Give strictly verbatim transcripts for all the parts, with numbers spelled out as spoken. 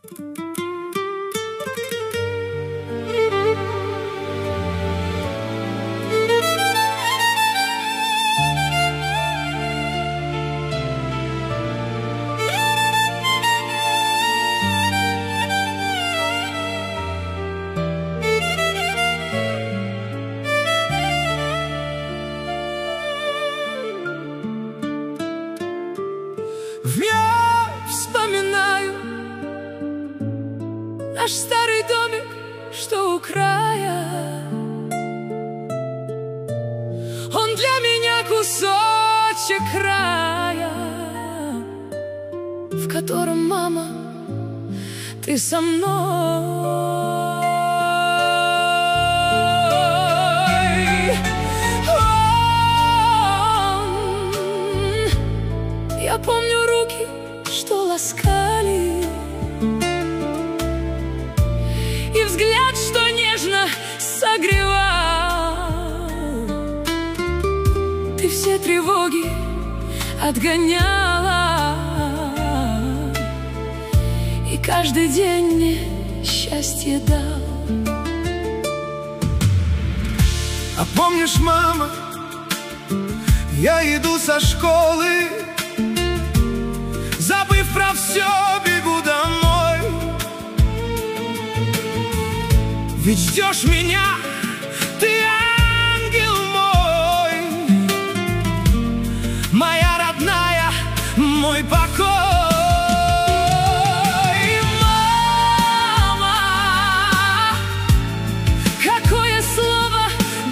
Я вспоминаю наш старый домик, что у края. Он для меня кусочек края, в котором, мама, ты со мной. Я помню руки, что ласкали, и взгляд, что нежно согревал. Ты все тревоги отгоняла, и каждый день мне счастье дал. А помнишь, мама, я иду со школы, забыв про все, бегу домой. Ведь ждешь меня, ты ангел мой, моя родная, мой покой. Мама, какое слово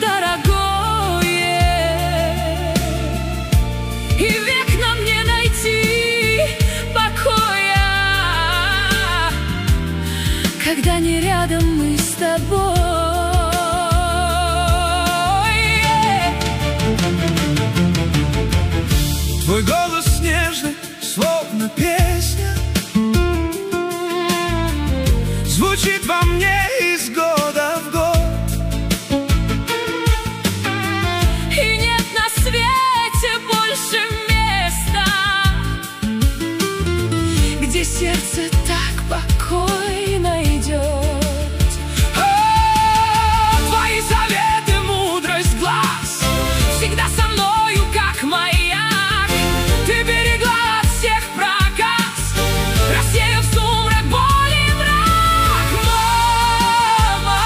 дорогое, и век нам не найти покоя, когда не рядом мы с тобой. Твой голос нежный, словно песня, звучит во мне из года в год. И нет на свете больше места, где сердце так покойно идет. О, твои советы, мудрость глаз всегда со мною, как маяк. Ты берегла от всех проказ, рассеяв сумрак, боль и мрак. Мама,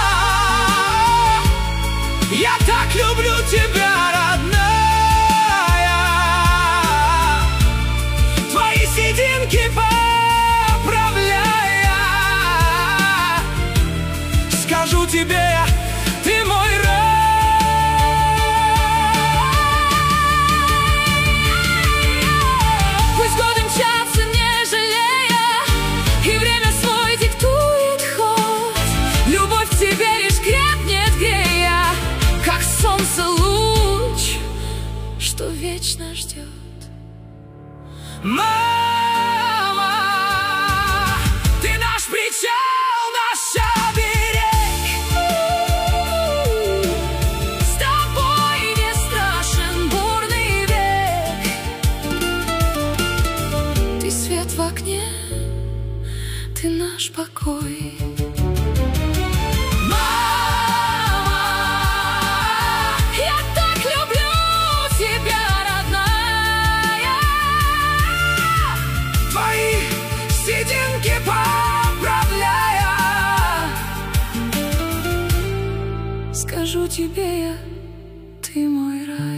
я так люблю тебя, родная. Твои сединки поправляя, скажу тебе я, ты мой рай. Пусть годы мчатся, не жалея, и время свой диктует ход. Любовь к тебе лишь крепнет, грея, как солнце луч, что вечно ждет. Мама, ты наш причал, наш оберег. С тобой не страшен бурный век. Ты свет в окне, ты наш покой. Мама, я так люблю тебя, родная. Твои сединки поправляя, Скажу тебе я, ты мой рай.